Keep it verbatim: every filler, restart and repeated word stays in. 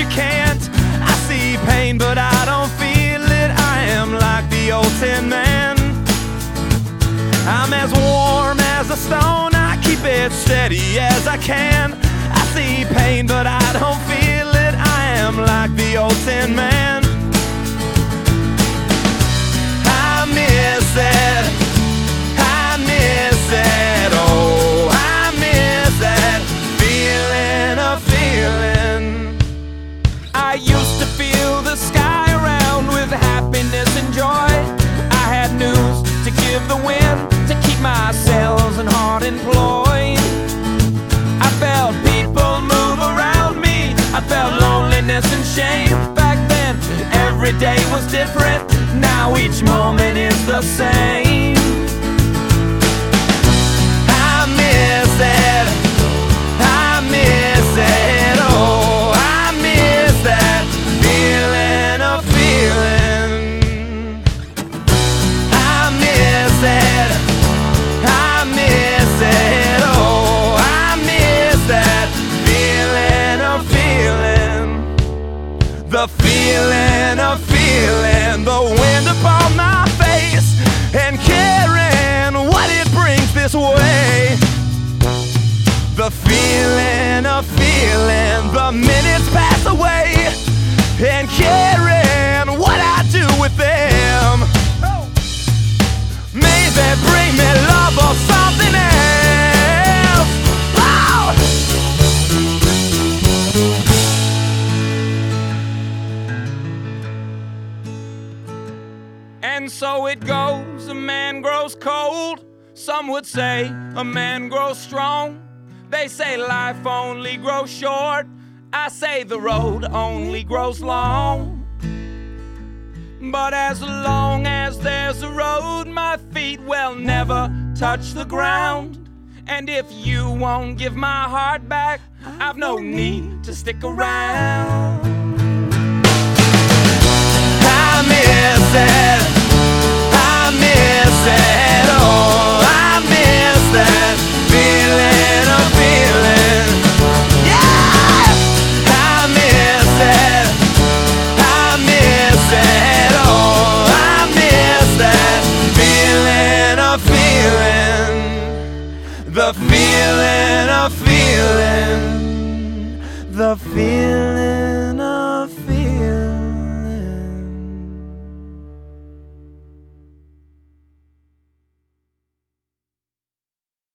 can't. I see pain, but I don't feel it. I am like the old tin man. I'm as warm as a stone, I keep it steady as I can. I see pain, but I don't feel it. I am like the old tin man. I miss it, I miss it, oh, I miss that feeling of feeling. I used to fill the sky around with happiness and joy. I had news to give the wind, to keep my sails and heart employed. I felt people move around me, I felt loneliness and shame. Back then, every day was different, now each moment is the same. I miss it, I miss it, oh, I miss that feeling of feeling. I miss it, I miss it, oh, I miss that feeling of feeling. The feeling of feeling, the wind upon my face, and caring what it brings this way. The feeling of feeling, the minutes pass away, and caring what I do with them. May they bring me love or something else. Oh! And so it goes, a man grows cold. Some would say a man grows strong. They say life only grows short. I say the road only grows long. But as long as there's a road, my feet will never touch the ground. And if you won't give my heart back, I've no need to stick around.